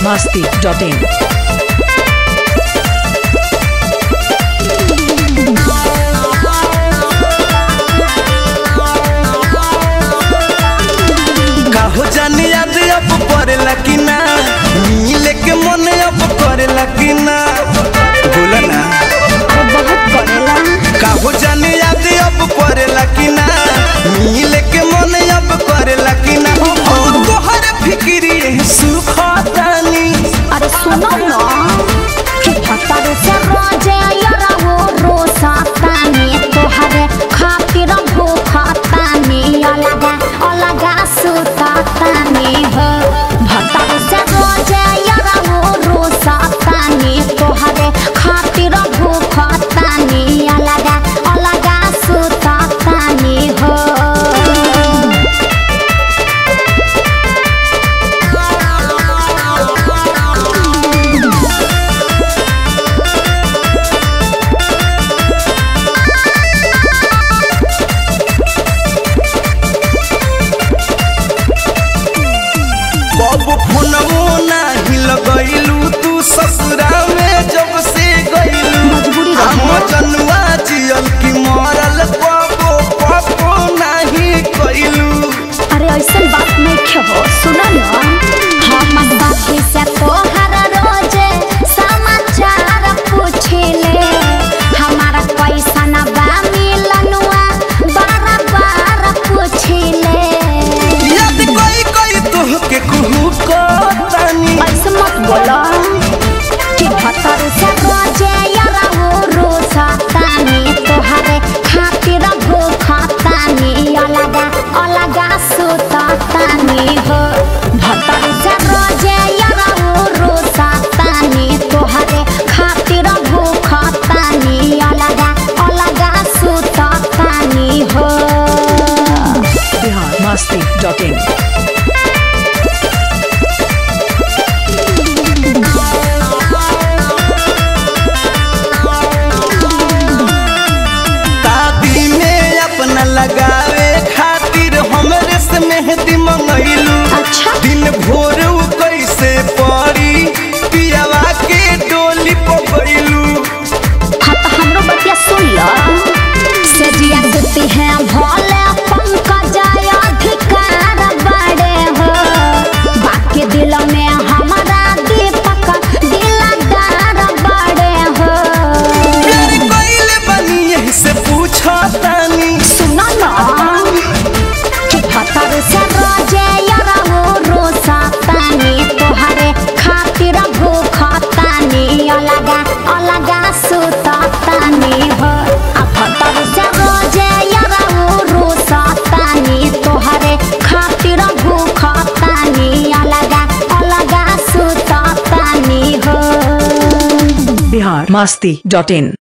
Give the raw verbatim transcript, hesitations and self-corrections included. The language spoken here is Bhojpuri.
masti dot in. काहो जाने याद अब पड़ेला कि ना, मिले के मन अब करेला कि ना, बोला ना बहुत करेला। काहो जाने याद अब पड़ेला कि ना, मिले के मन अब करेला कि ना, तोहर फिक्री सुखतानी। अरे सुनो ना कि भतर से रोजे यारा वो रोसातानी, तोहरे खातिर भूखतानी, अलगा अलगा सुतातानी हो। भतर से रोजे यारा वो रोसातानी, तोहरे खातिर भूखतानी, अलगा अलगा सुतातानी हो। बाबू फोनवो नाही लगैलू, तू ससुरा में जब से गइलू, मजबूरी रहे। हम जनुआ जियल की मरल बाबू पापो नाही कइलू। अरे ऐसा बात नहीं हो, सुनो ना हम बाकी से तोहर रोजे समाचार पूछले, हमारा पैसा न बा मिलनुआ बार बार पूछले। याद कोई कोई तोहके कुहू को तानी। ऐसे मत बोलो कि भतर से रोजे यारा वो रोसातानी, तोहरे खातिर भूखतानी, अलगा अलगा सुतातानी हो। भतर से रोजे यारा वो रोसातानी, तोहरे खातिर भूखतानी, अलगा अलगा सुतातानी हो। Bihar masti dot in. शादी में अपना लगावे खातिर हमरे से मेहंदी मंगैलू। अच्छा। दिन भोर उ कैसे पड़ी पियावा के डोली पकड़लू। हाँ तो हमरो बतिया सुन लो। सजिया देती है भोले पंकज अधिकार बड़े हो, बाकी दिल में हमारा दीपक दिलदार बड़े हो। प्यार कइले बनी यही से पूछतानी। सुनो ना कि भतर से रोजे यारा वो रोसातानी, तोहरे खातिर भूखतानी, अलगा अलगा सुतातानी हो। आ भतर से रोजे यारा वो रोसातानी, तोहरे खातिर भूखतानी, अलगा अलगा सुतातानी हो। Bihar masti dot in.